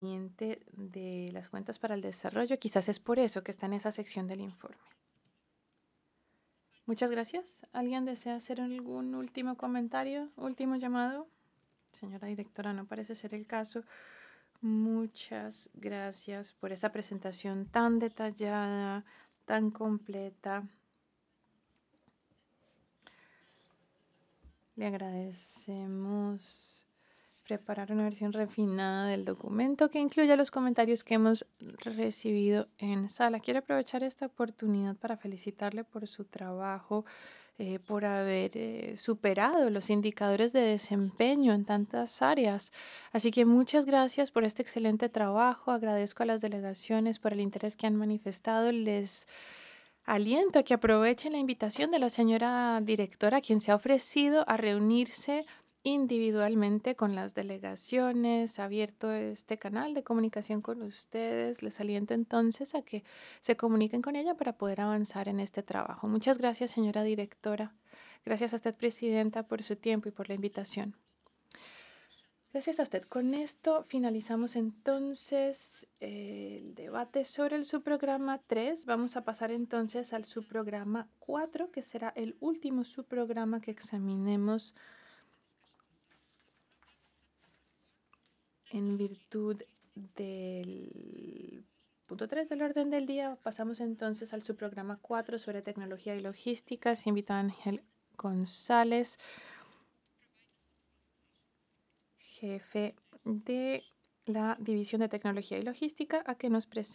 de las cuentas para el desarrollo. Quizás es por eso que está en esa sección del informe. Muchas gracias. ¿Alguien desea hacer algún último comentario, último llamado? Señora directora, no parece ser el caso. Muchas gracias por esta presentación tan detallada, tan completa. Le agradecemos preparar una versión refinada del documento que incluya los comentarios que hemos recibido en sala. Quiero aprovechar esta oportunidad para felicitarle por su trabajo, por haber superado los indicadores de desempeño en tantas áreas. Así que muchas gracias por este excelente trabajo. Agradezco a las delegaciones por el interés que han manifestado. Les aliento a que aprovechen la invitación de la señora directora, quien se ha ofrecido a reunirse individualmente con las delegaciones, ha abierto este canal de comunicación con ustedes. Les aliento entonces a que se comuniquen con ella para poder avanzar en este trabajo. Muchas gracias, señora directora. Gracias a usted, presidenta, por su tiempo y por la invitación. Gracias a usted. Con esto finalizamos entonces el debate sobre el subprograma 3. Vamos a pasar entonces al subprograma 4, que será el último subprograma que examinemos en virtud del punto 3 del orden del día. Pasamos entonces al subprograma 4 sobre tecnología y logística. Se invita a Ángel González, jefe de la División de Tecnología y Logística, a que nos presente